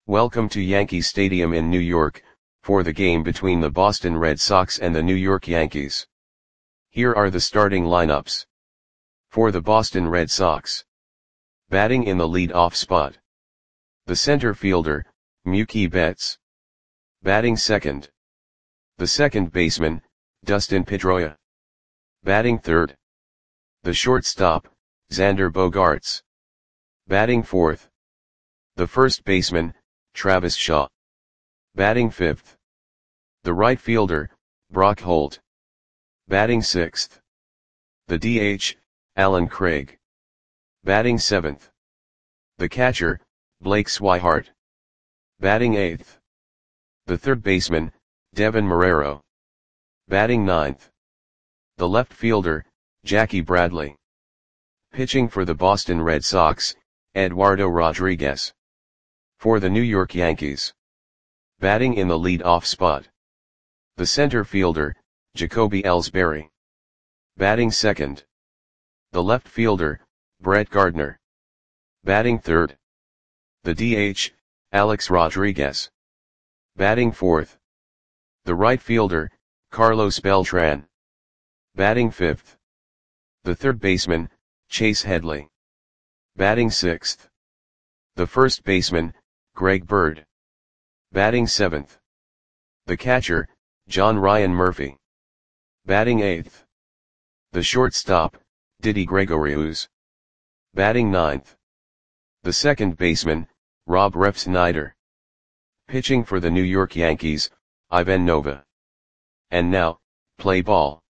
Welcome to Yankee Stadium in New York, for the game between the Boston Red Sox and the New York Yankees. Here are the starting lineups. For the Boston Red Sox. Batting in the lead-off spot. The center fielder, Mookie Betts. Batting second. The second baseman, Dustin Pedroia. Batting third. The shortstop, Xander Bogaerts. Batting fourth. The first baseman, Travis Shaw. Batting fifth. The right fielder, Brock Holt. Batting sixth. The DH, Allen Craig. Batting seventh. The catcher, Blake Swihart. Batting eighth. The third baseman, Devin Marrero. Batting ninth. The left fielder, Jackie Bradley. Pitching for the Boston Red Sox, Eduardo Rodriguez. For the New York Yankees. Batting in the lead-off spot. The center fielder, Jacoby Ellsbury. Batting second. The left fielder, Brett Gardner. Batting third. The DH, Alex Rodriguez. Batting fourth. The right fielder, Carlos Beltran. Batting fifth. The third baseman, Chase Headley. Batting sixth. The first baseman, Greg Bird. Batting seventh. The catcher, John Ryan Murphy. Batting eighth. The shortstop, Didi Gregorius. Batting ninth. The second baseman, Rob Refsnyder. Pitching for the New York Yankees, Ivan Nova. And now, play ball.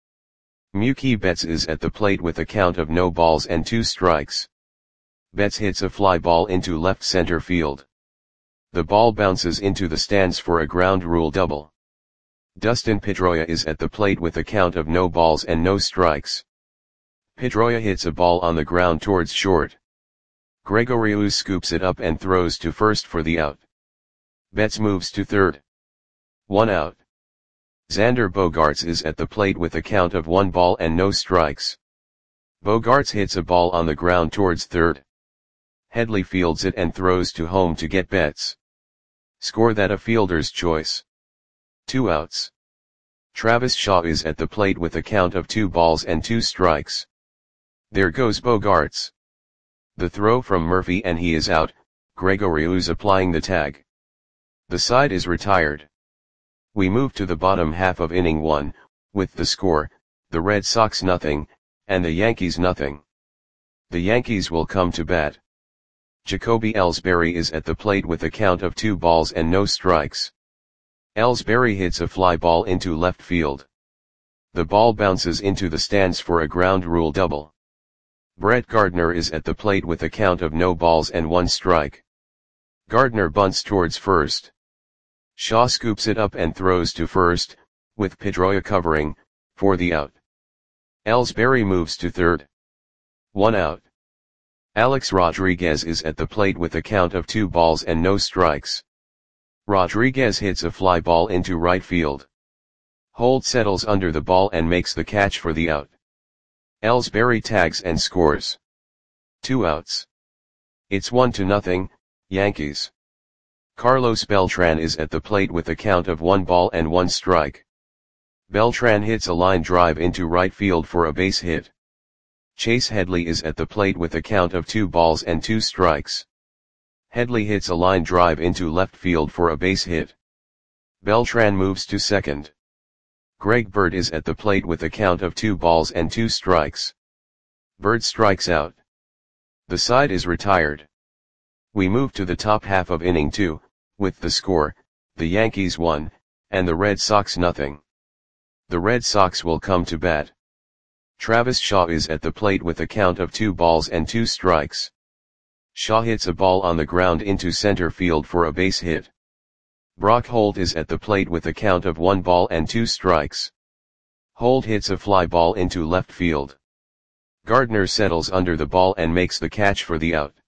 Mookie Betts is at the plate with a count of no balls and 2 strikes. Betts hits a fly ball into left center field. The ball bounces into the stands for a ground rule double. Dustin Pedroia is at the plate with a count of no balls and no strikes. Pedroia hits a ball on the ground towards short. Gregorius scoops it up and throws to first for the out. Betts moves to third. 1 out. Xander Bogaerts is at the plate with a count of 1 ball and no strikes. Bogaerts hits a ball on the ground towards third. Headley fields it and throws to home to get Betts. Score that a fielder's choice. 2 outs. Travis Shaw is at the plate with a count of 2 balls and 2 strikes. There goes Bogaerts. The throw from Murphy and he is out, Gregorius applying the tag. The side is retired. We move to the bottom half of inning 1, with the score, the Red Sox nothing, and the Yankees nothing. The Yankees will come to bat. Jacoby Ellsbury is at the plate with a count of 2 balls and no strikes. Ellsbury hits a fly ball into left field. The ball bounces into the stands for a ground rule double. Brett Gardner is at the plate with a count of no balls and 1 strike. Gardner bunts towards first. Shaw scoops it up and throws to first, with Pedroia covering, for the out. Ellsbury moves to third. 1 out. Alex Rodriguez is at the plate with a count of 2 balls and no strikes. Rodriguez hits a fly ball into right field. Holt settles under the ball and makes the catch for the out. Ellsbury tags and scores. 2 outs. It's 1-0, Yankees. Carlos Beltran is at the plate with a count of 1 ball and 1 strike. Beltran hits a line drive into right field for a base hit. Chase Headley is at the plate with a count of 2 balls and 2 strikes. Headley hits a line drive into left field for a base hit. Beltran moves to second. Greg Bird is at the plate with a count of 2 balls and 2 strikes. Bird strikes out. The side is retired. We move to the top half of inning 2, with the score, the Yankees 1, and the Red Sox nothing. The Red Sox will come to bat. Travis Shaw is at the plate with a count of 2 balls and 2 strikes. Shaw hits a ball on the ground into center field for a base hit. Brock Holt is at the plate with a count of 1 ball and 2 strikes. Holt hits a fly ball into left field. Gardner settles under the ball and makes the catch for the out.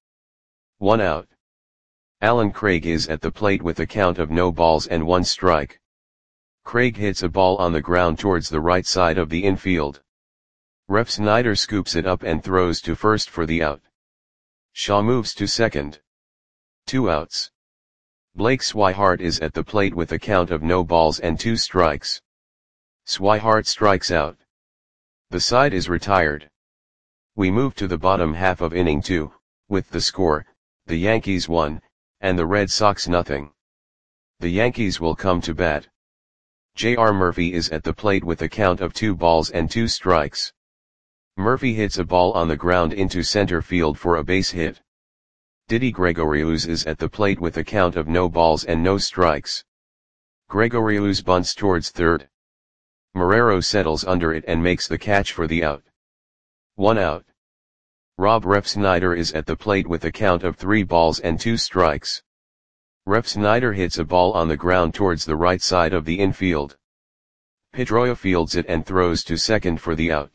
1 out. Allen Craig is at the plate with a count of no balls and 1 strike. Craig hits a ball on the ground towards the right side of the infield. Refsnyder scoops it up and throws to first for the out. Shaw moves to second. 2 outs. Blake Swihart is at the plate with a count of no balls and 2 strikes. Swihart strikes out. The side is retired. We move to the bottom half of inning 2, with the score, the Yankees 1, and the Red Sox nothing. The Yankees will come to bat. J.R. Murphy is at the plate with a count of 2 balls and 2 strikes. Murphy hits a ball on the ground into center field for a base hit. Didi Gregorius is at the plate with a count of no balls and no strikes. Gregorius bunts towards third. Marrero settles under it and makes the catch for the out. 1 out. Rob Refsnyder is at the plate with a count of 3 balls and 2 strikes. Refsnyder hits a ball on the ground towards the right side of the infield. Pedroia fields it and throws to second for the out.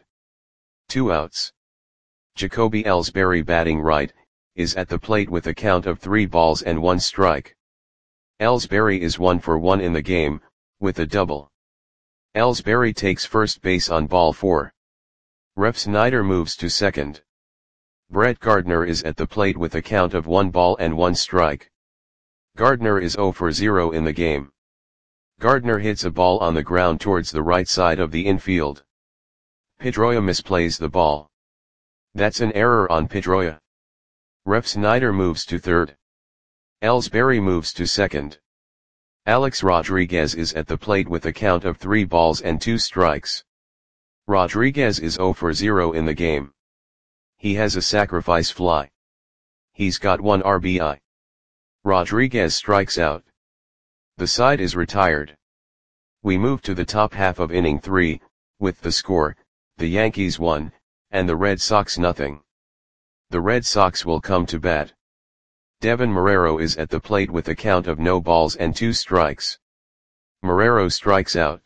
2 outs. Jacoby Ellsbury, batting right, is at the plate with a count of 3 balls and 1 strike. Ellsbury is 1 for 1 in the game, with a double. Ellsbury takes first base on ball 4. Refsnyder moves to second. Brett Gardner is at the plate with a count of 1 ball and 1 strike. Gardner is 0 for 0 in the game. Gardner hits a ball on the ground towards the right side of the infield. Pedroia misplays the ball. That's an error on Pedroia. Refsnyder moves to third. Ellsbury moves to second. Alex Rodriguez is at the plate with a count of 3 balls and 2 strikes. Rodriguez is 0 for 0 in the game. He has a sacrifice fly. He's got 1 RBI. Rodriguez strikes out. The side is retired. We move to the top half of inning 3, with the score, the Yankees 1, and the Red Sox nothing. The Red Sox will come to bat. Devin Marrero is at the plate with a count of no balls and 2 strikes. Marrero strikes out.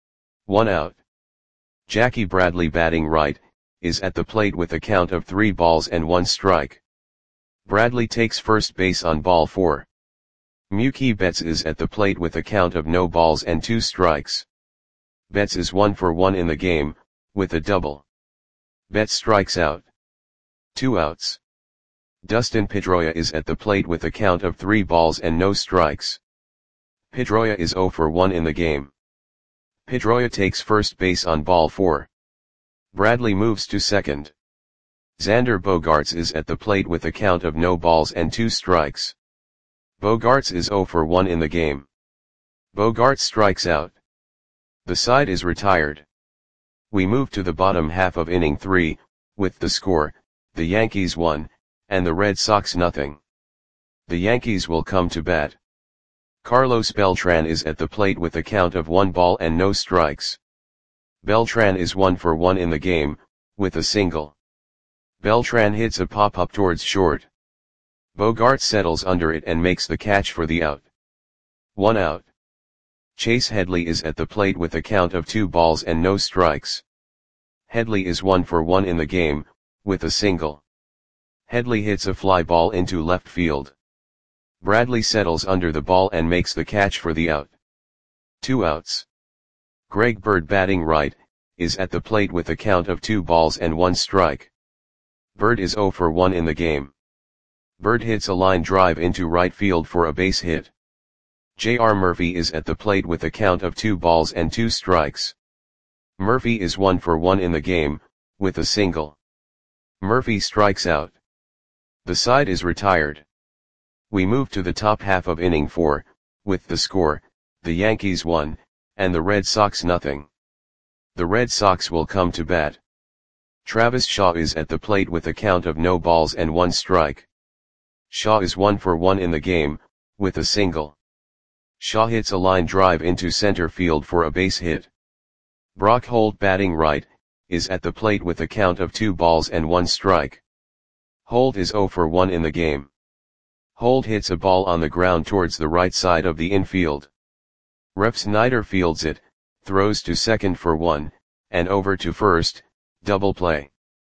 1 out. Jackie Bradley, batting right, is at the plate with a count of 3 balls and 1 strike. Bradley takes first base on ball 4. Mookie Betts is at the plate with a count of no balls and 2 strikes. Betts is 1 for 1 in the game, with a double. Betts strikes out. 2 outs. Dustin Pedroia is at the plate with a count of 3 balls and no strikes. Pedroia is 0 for 1 in the game. Pedroia takes first base on ball 4. Bradley moves to second. Xander Bogaerts is at the plate with a count of no balls and 2 strikes. Bogaerts is 0 for 1 in the game. Bogaerts strikes out. The side is retired. We move to the bottom half of inning 3, with the score, the Yankees 1, and the Red Sox nothing. The Yankees will come to bat. Carlos Beltran is at the plate with a count of 1 ball and no strikes. Beltran is 1 for 1 in the game, with a single. Beltran hits a pop-up towards short. Bogaerts settles under it and makes the catch for the out. 1 out. Chase Headley is at the plate with a count of 2 balls and no strikes. Headley is 1 for 1 in the game, with a single. Headley hits a fly ball into left field. Bradley settles under the ball and makes the catch for the out. 2 outs. Greg Bird, batting right, is at the plate with a count of 2 balls and 1 strike. Bird is 0 for 1 in the game. Bird hits a line drive into right field for a base hit. J.R. Murphy is at the plate with a count of 2 balls and 2 strikes. Murphy is 1 for 1 in the game, with a single. Murphy strikes out. The side is retired. We move to the top half of inning 4, with the score, the Yankees 1, and the Red Sox nothing. The Red Sox will come to bat. Travis Shaw is at the plate with a count of no balls and 1 strike. Shaw is 1 for 1 in the game, with a single. Shaw hits a line drive into center field for a base hit. Brock Holt, batting right, is at the plate with a count of 2 balls and 1 strike. Holt is 0 for 1 in the game. Holt hits a ball on the ground towards the right side of the infield. Refsnyder fields it, throws to second for 1, and over to first, double play.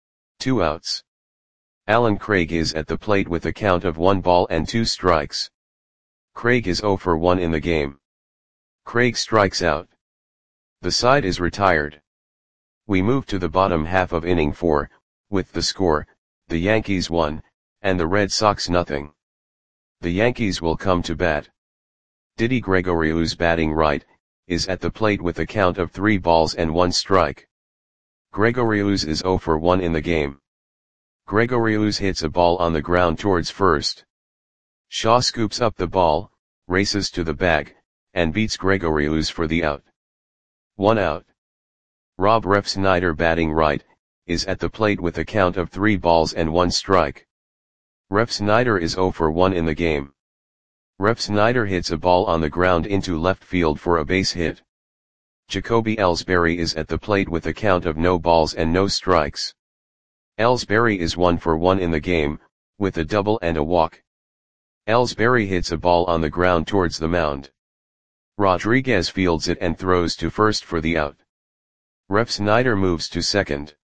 2 outs. Alan Craig is at the plate with a count of 1 ball and 2 strikes. Craig is 0 for 1 in the game. Craig strikes out. The side is retired. We move to the bottom half of inning 4, with the score, the Yankees 1, and the Red Sox nothing. The Yankees will come to bat. Didi Gregoriou's batting right, is at the plate with a count of 3 balls and 1 strike. Gregorious is 0 for 1 in the game. Gregorious hits a ball on the ground towards first. Shaw scoops up the ball, races to the bag, and beats Gregorious for the out. 1 out. Rob Refsnyder batting right, is at the plate with a count of 3 balls and 1 strike. Refsnyder is 0 for 1 in the game. Refsnyder hits a ball on the ground into left field for a base hit. Jacoby Ellsbury is at the plate with a count of no balls and no strikes. Ellsbury is 1 for 1 in the game, with a double and a walk. Ellsbury hits a ball on the ground towards the mound. Rodriguez fields it and throws to first for the out. Refsnyder moves to second.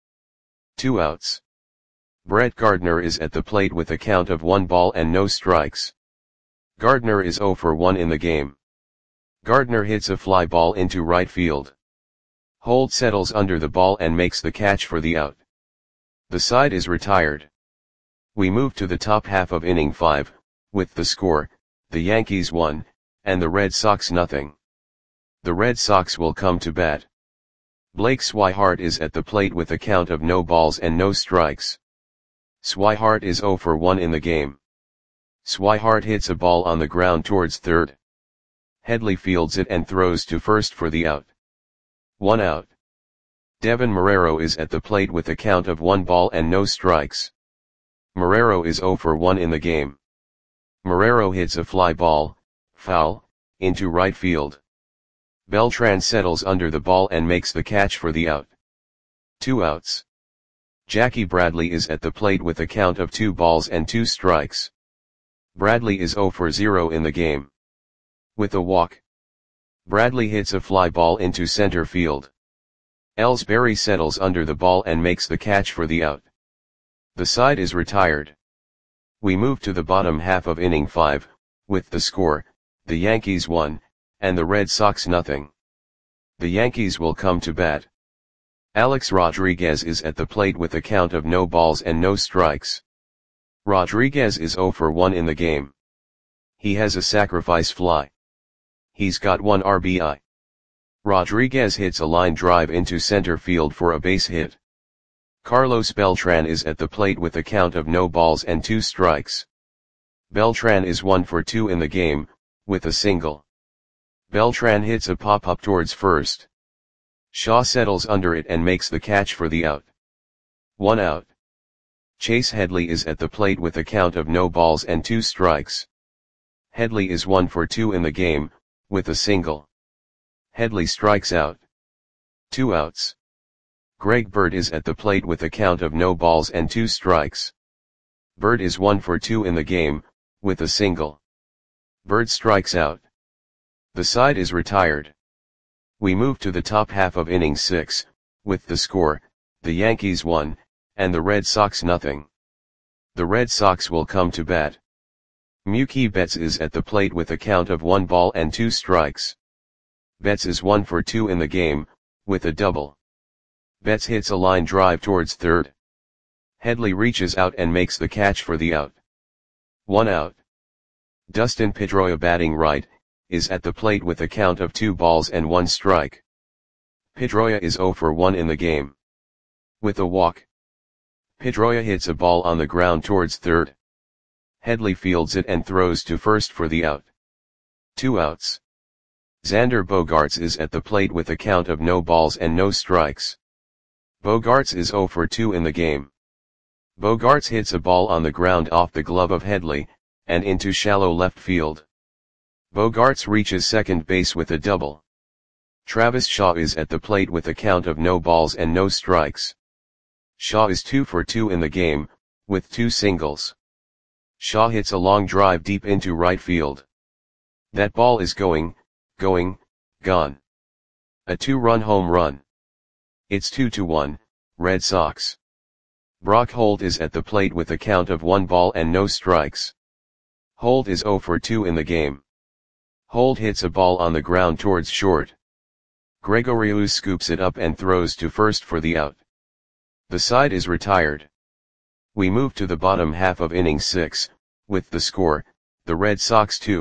2 outs. Brett Gardner is at the plate with a count of 1 ball and no strikes. Gardner is 0 for 1 in the game. Gardner hits a fly ball into right field. Holt settles under the ball and makes the catch for the out. The side is retired. We move to the top half of inning 5, with the score, the Yankees 1, and the Red Sox nothing. The Red Sox will come to bat. Blake Swihart is at the plate with a count of no balls and no strikes. Swihart is 0 for 1 in the game. Swihart hits a ball on the ground towards third. Headley fields it and throws to first for the out. 1 out. Devin Marrero is at the plate with a count of 1 ball and no strikes. Marrero is 0 for 1 in the game. Marrero hits a fly ball, foul, into right field. Beltran settles under the ball and makes the catch for the out. 2 outs. Jackie Bradley is at the plate with a count of 2 balls and 2 strikes. Bradley is 0 for 0 in the game. With a walk. Bradley hits a fly ball into center field. Ellsbury settles under the ball and makes the catch for the out. The side is retired. We move to the bottom half of inning 5, with the score, the Yankees 1, and the Red Sox nothing. The Yankees will come to bat. Alex Rodriguez is at the plate with a count of no balls and no strikes. Rodriguez is 0 for 1 in the game. He has a sacrifice fly. He's got 1 RBI. Rodriguez hits a line drive into center field for a base hit. Carlos Beltran is at the plate with a count of no balls and 2 strikes. Beltran is 1 for 2 in the game, with a single. Beltran hits a pop-up towards first. Shaw settles under it and makes the catch for the out. 1 out. Chase Headley is at the plate with a count of no balls and 2 strikes. Headley is 1 for 2 in the game, with a single. Headley strikes out. 2 outs. Greg Bird is at the plate with a count of no balls and 2 strikes. Bird is 1 for 2 in the game, with a single. Bird strikes out. The side is retired. We move to the top half of inning 6, with the score, the Yankees 1, and the Red Sox nothing. The Red Sox will come to bat. Mookie Betts is at the plate with a count of 1 ball and 2 strikes. Betts is 1 for 2 in the game, with a double. Betts hits a line drive towards third. Headley reaches out and makes the catch for the out. 1 out. Dustin Pedroia batting right, is at the plate with a count of 2 balls and 1 strike. Pedroia is 0 for 1 in the game. With a walk. Pedroia hits a ball on the ground towards third. Headley fields it and throws to first for the out. 2 outs. Xander Bogaerts is at the plate with a count of no balls and no strikes. Bogaerts is 0 for 2 in the game. Bogaerts hits a ball on the ground off the glove of Headley, and into shallow left field. Bogaerts reaches second base with a double. Travis Shaw is at the plate with a count of no balls and no strikes. Shaw is 2 for 2 in the game, with 2 singles. Shaw hits a long drive deep into right field. That ball is gone. A 2-run home run. It's 2-1, Red Sox. Brock Holt is at the plate with a count of 1 ball and no strikes. Holt is 0 for 2 in the game. Holt hits a ball on the ground towards short. Gregorious scoops it up and throws to first for the out. The side is retired. We move to the bottom half of inning 6, with the score, the Red Sox 2,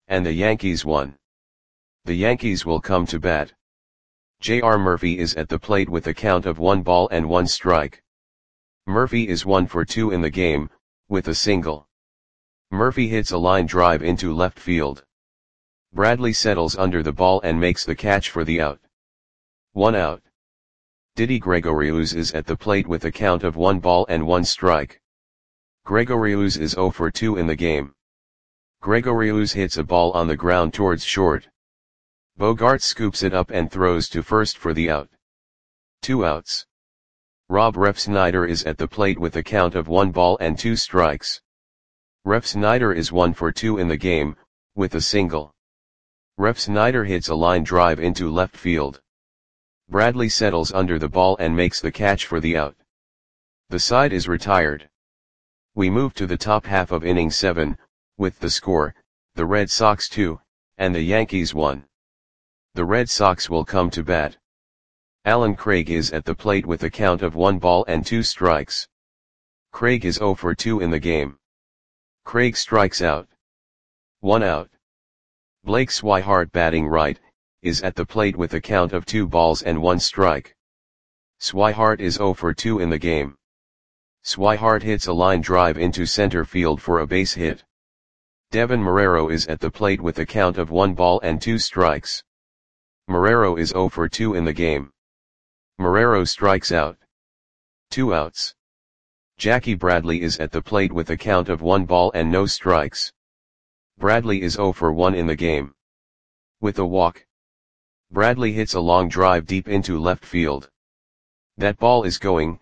and the Yankees 1. The Yankees will come to bat. J.R. Murphy is at the plate with a count of 1 ball and 1 strike. Murphy is 1 for 2 in the game, with a single. Murphy hits a line drive into left field. Bradley settles under the ball and makes the catch for the out. 1 out. Didi Gregorius is at the plate with a count of 1 ball and 1 strike. Gregorius is 0 for 2 in the game. Gregorius hits a ball on the ground towards short. Bogaerts scoops it up and throws to first for the out. 2 outs. Rob Refsnyder is at the plate with a count of 1 ball and 2 strikes. Refsnyder is 1 for 2 in the game, with a single. Refsnyder hits a line drive into left field. Bradley settles under the ball and makes the catch for the out. The side is retired. We move to the top half of inning 7, with the score, the Red Sox 2, and the Yankees 1. The Red Sox will come to bat. Alan Craig is at the plate with a count of 1 ball and 2 strikes. Craig is 0 for 2 in the game. Craig strikes out. 1 out. Blake Swihart, batting right, is at the plate with a count of 2 balls and 1 strike. Swihart is 0 for 2 in the game. Swihart hits a line drive into center field for a base hit. Devin Marrero is at the plate with a count of 1 ball and 2 strikes. Marrero is 0 for 2 in the game. Marrero strikes out. 2 outs. Jackie Bradley is at the plate with a count of 1 ball and no strikes. Bradley is 0 for 1 in the game. With a walk. Bradley hits a long drive deep into left field. That ball is gone.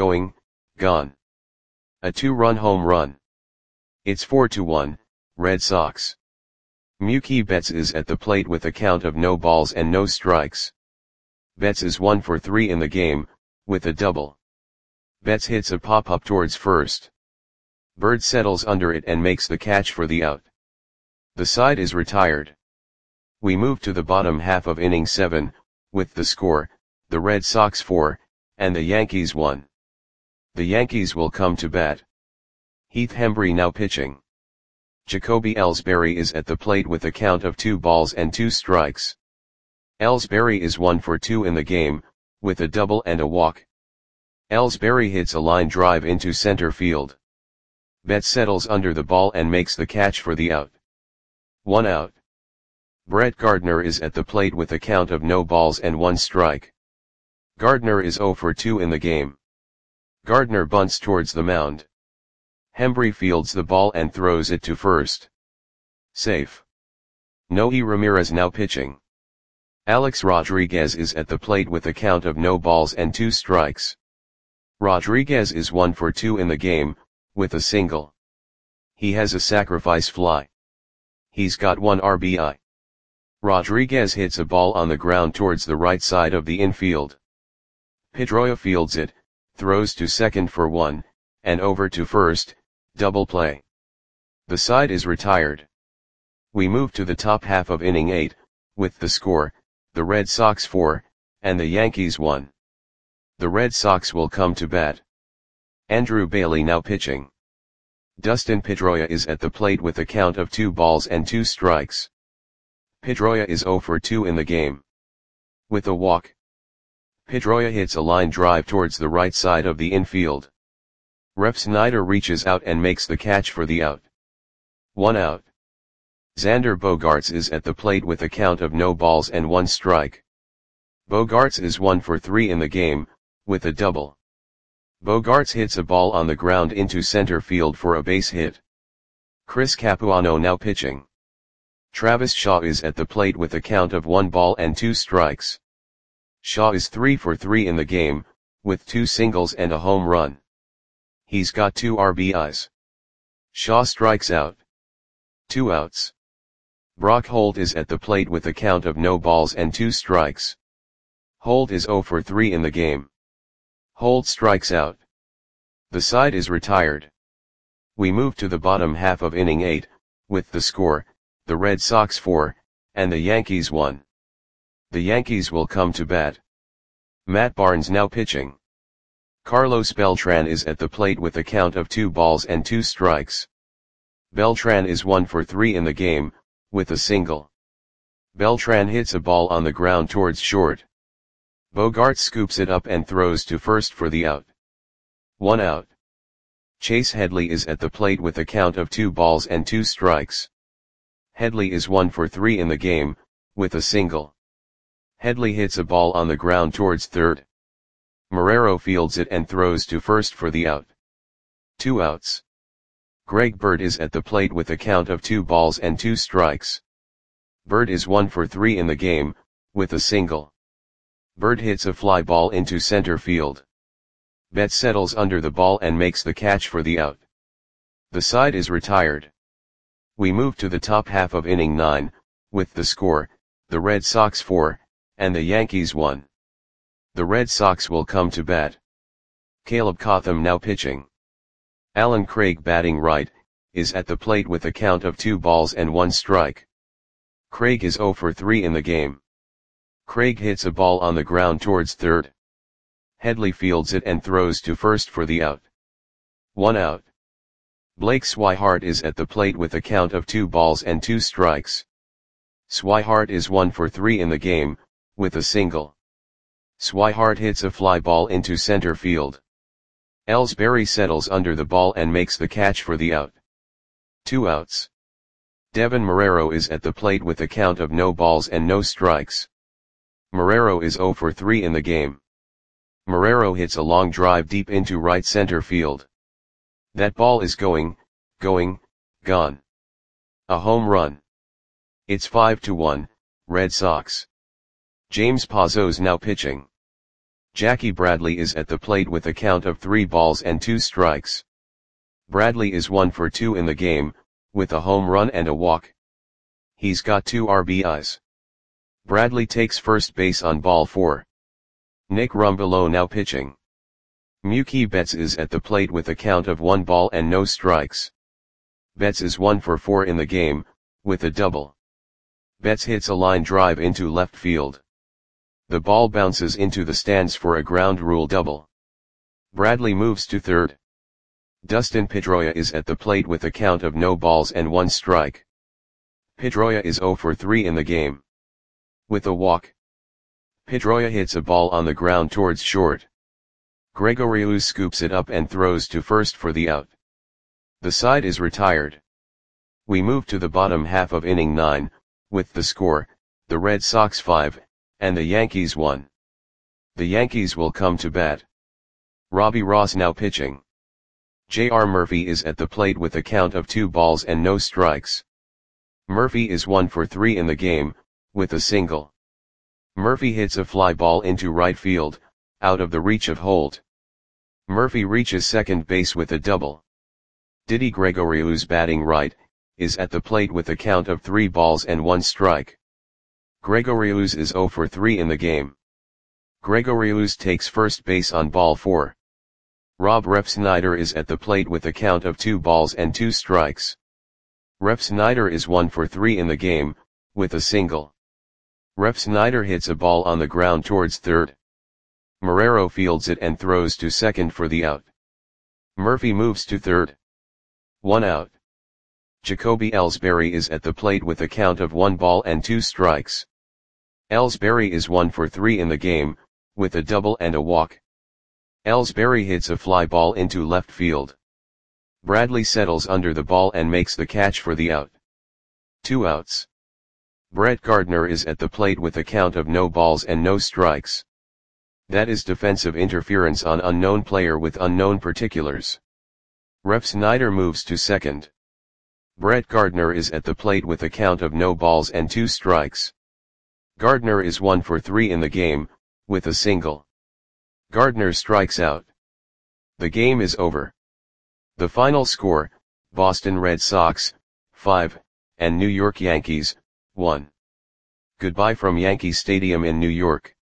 A 2-run home run. It's 4-1, Red Sox. Mookie Betts is at the plate with a count of no balls and no strikes. Betts is 1 for 3 in the game, with a double. Betts hits a pop-up towards first. Bird settles under it and makes the catch for the out. The side is retired. We move to the bottom half of inning 7, with the score, the Red Sox 4, and the Yankees 1. The Yankees will come to bat. Heath Hembree now pitching. Jacoby Ellsbury is at the plate with a count of 2 balls and 2 strikes. Ellsbury is 1 for 2 in the game, with a double and a walk. Ellsbury hits a line drive into center field. Betts settles under the ball and makes the catch for the out. 1 out. Brett Gardner is at the plate with a count of no balls and 1 strike. Gardner is 0 for 2 in the game. Gardner bunts towards the mound. Hembree fields the ball and throws it to first. Safe. Noe Ramirez now pitching. Alex Rodriguez is at the plate with a count of no balls and 2 strikes. Rodriguez is 1 for 2 in the game, with a single. He has a sacrifice fly. He's got 1 RBI. Rodriguez hits a ball on the ground towards the right side of the infield. Pedroia fields it, throws to second for 1, and over to first, double play. The side is retired. We move to the top half of inning 8, with the score, the Red Sox 4, and the Yankees 1. The Red Sox will come to bat. Andrew Bailey now pitching. Dustin Pedroia is at the plate with a count of 2 balls and 2 strikes. Pedroia is 0 for 2 in the game. With a walk. Pedroia hits a line drive towards the right side of the infield. Refsnyder reaches out and makes the catch for the out. 1 out. Xander Bogaerts is at the plate with a count of no balls and 1 strike. Bogaerts is 1 for 3 in the game, with a double. Bogaerts hits a ball on the ground into center field for a base hit. Chris Capuano now pitching. Travis Shaw is at the plate with a count of 1 ball and 2 strikes. Shaw is 3 for 3 in the game, with 2 singles and a home run. He's got 2 RBIs. Shaw strikes out. 2 outs. Brock Holt is at the plate with a count of no balls and 2 strikes. Holt is 0 for 3 in the game. Holt strikes out. The side is retired. We move to the bottom half of inning 8, with the score, the Red Sox 4, and the Yankees 1. The Yankees will come to bat. Matt Barnes now pitching. Carlos Beltran is at the plate with a count of 2 balls and 2 strikes. Beltran is 1 for 3 in the game, with a single. Beltran hits a ball on the ground towards short. Bogart scoops it up and throws to first for the out. 1 out. Chase Headley is at the plate with a count of 2 balls and 2 strikes. Headley is 1 for 3 in the game, with a single. Headley hits a ball on the ground towards third. Marrero fields it and throws to first for the out. 2 outs. Greg Bird is at the plate with a count of 2 balls and 2 strikes. Bird is 1 for 3 in the game, with a single. Bird hits a fly ball into center field. Betts settles under the ball and makes the catch for the out. The side is retired. We move to the top half of inning 9, with the score, the Red Sox 4, and the Yankees 1. The Red Sox will come to bat. Caleb Cotham now pitching. Alan Craig batting right, is at the plate with a count of 2 balls and 1 strike. Craig is 0 for 3 in the game. Craig hits a ball on the ground towards third. Headley fields it and throws to first for the out. 1 out. Blake Swihart is at the plate with a count of 2 balls and 2 strikes. Swihart is 1 for 3 in the game, with a single. Swihart hits a fly ball into center field. Ellsbury settles under the ball and makes the catch for the out. 2 outs. Devin Marrero is at the plate with a count of no balls and no strikes. Marrero is 0 for 3 in the game. Marrero hits a long drive deep into right center field. That ball is gone. A home run. It's 5-1, Red Sox. James Pazos now pitching. Jackie Bradley is at the plate with a count of 3 balls and 2 strikes. Bradley is 1 for 2 in the game, with a home run and a walk. He's got 2 RBIs. Bradley takes first base on ball 4. Nick Rumbelow now pitching. Mookie Betts is at the plate with a count of 1 ball and no strikes. Betts is 1 for 4 in the game, with a double. Betts hits a line drive into left field. The ball bounces into the stands for a ground rule double. Bradley moves to third. Dustin Pedroia is at the plate with a count of no balls and 1 strike. Pedroia is 0 for 3 in the game. With a walk. Pedroia hits a ball on the ground towards short. Gregorius scoops it up and throws to first for the out. The side is retired. We move to the bottom half of inning 9, with the score, the Red Sox 5, and the Yankees 1. The Yankees will come to bat. Robbie Ross now pitching. J.R. Murphy is at the plate with a count of 2 balls and no strikes. Murphy is 1 for 3 in the game, with a single. Murphy hits a fly ball into right field, out of the reach of Holt. Murphy reaches second base with a double. Didi Gregorius batting right, is at the plate with a count of 3 balls and 1 strike. Gregorius is 0 for 3 in the game. Gregorius takes first base on ball 4. Rob Refsnyder is at the plate with a count of 2 balls and 2 strikes. Refsnyder is 1 for 3 in the game, with a single. Refsnyder hits a ball on the ground towards third. Marrero fields it and throws to second for the out. Murphy moves to third. 1 out. Jacoby Ellsbury is at the plate with a count of 1 ball and 2 strikes. Ellsbury is 1 for 3 in the game, with a double and a walk. Ellsbury hits a fly ball into left field. Bradley settles under the ball and makes the catch for the out. 2 outs. Brett Gardner is at the plate with a count of no balls and no strikes. That is defensive interference on unknown player with unknown particulars. Refsnyder moves to second. Brett Gardner is at the plate with a count of no balls and 2 strikes. Gardner is 1 for 3 in the game, with a single. Gardner strikes out. The game is over. The final score, Boston Red Sox, 5, and New York Yankees, 1. Goodbye from Yankee Stadium in New York.